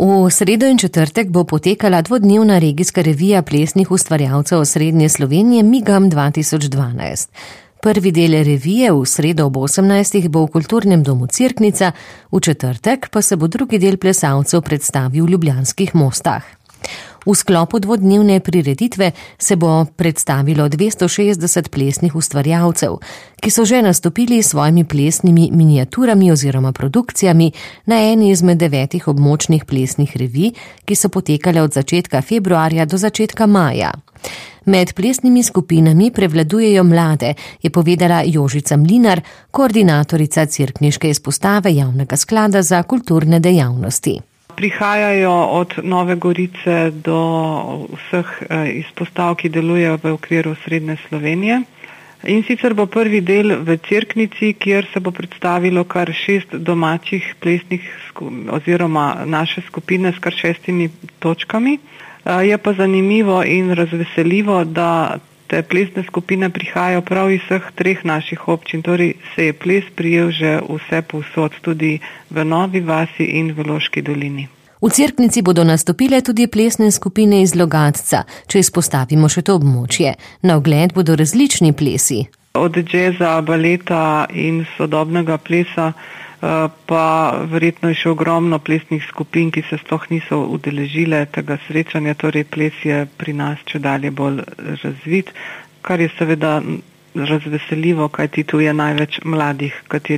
V sredo in četrtek bo potekala dvodnevna regijska revija plesnih ustvarjalcev Srednje Slovenije Migam 2012. Prvi del revije v sredo ob 18. bo v Kulturnem domu Cerknica, v četrtek pa se bo drugi del plesalcev predstavil v Ljubljanskih Mostah. V sklopu dvodnevne prireditve se bo predstavilo 260 plesnih ustvarjalcev, ki so že nastopili s svojimi plesnimi miniaturami oziroma produkcijami na eni izmed 9 območnih plesnih revij, ki so potekale od začetka februarja do začetka maja. Med plesnimi skupinami prevladujejo mlade, je povedala Jožica Mlinar, koordinatorica cerkniške izpostave Javnega sklada za kulturne dejavnosti. Prihajajo od Nove Gorice do vseh izpostav, ki delujejo v okviru Srednje Slovenije. In sicer bo prvi del v Cerknici, kjer se bo predstavilo kar 6 domačih plesnih oziroma naše skupine s kar 6 točkami. Je pa zanimivo in razveseljivo, da te plesne skupine prihajajo prav iz vseh 3 naših občin, torej se je ples prijel že vse povsod, tudi v Novi Vasi in v Loški dolini. V Cerknici bodo nastopile tudi plesne skupine iz Logatca, če izpostavimo še to območje. Na ogled bodo različni plesi. Od džeza, baleta in sodobnega plesa pa verjetno je še ogromno plesnih skupin, ki se sploh niso udeležile tega srečanja, torej ples je pri nas čedalje bolj razvit, kar je seveda razveseljivo, kajti tu je največ mladih,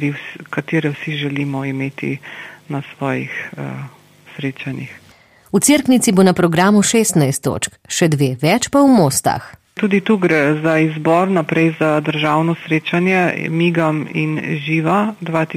katere vsi želimo imeti na svojih srečanjih. V Cerknici bo na programu 16 točk, še 2 več pa v Mostah. Tudi tu gre za izbor naprej za državno srečanje Migam in Živa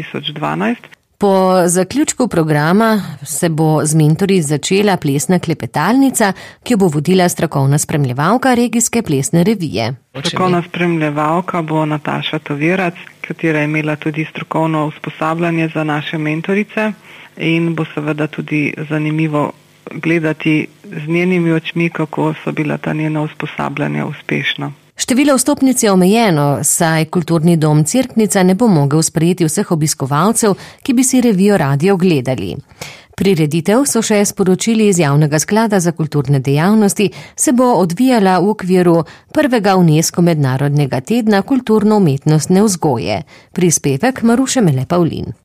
2012. Po zaključku programa se bo z mentorji začela plesna klepetalnica, ki jo bo vodila strokovna spremljevalka regijske plesne revije. Strokovna spremljevalka bo Nataša Toverac, katera je imela tudi strokovno usposabljanje za naše mentorice in bo seveda tudi zanimivo gledati z njenimi očmi, kako so bila ta njena usposabljanja uspešna. Število vstopnic je omejeno, saj Kulturni dom Cerknica ne bo mogel sprejeti vseh obiskovalcev, ki bi si revijo radi ogledali. Prireditev, so še sporočili iz Javnega sklada za kulturne dejavnosti, se bo odvijala v okviru prvega UNESCO mednarodnega tedna kulturno-umetnostne vzgoje. Prispevek Maruše Mele Pavlin.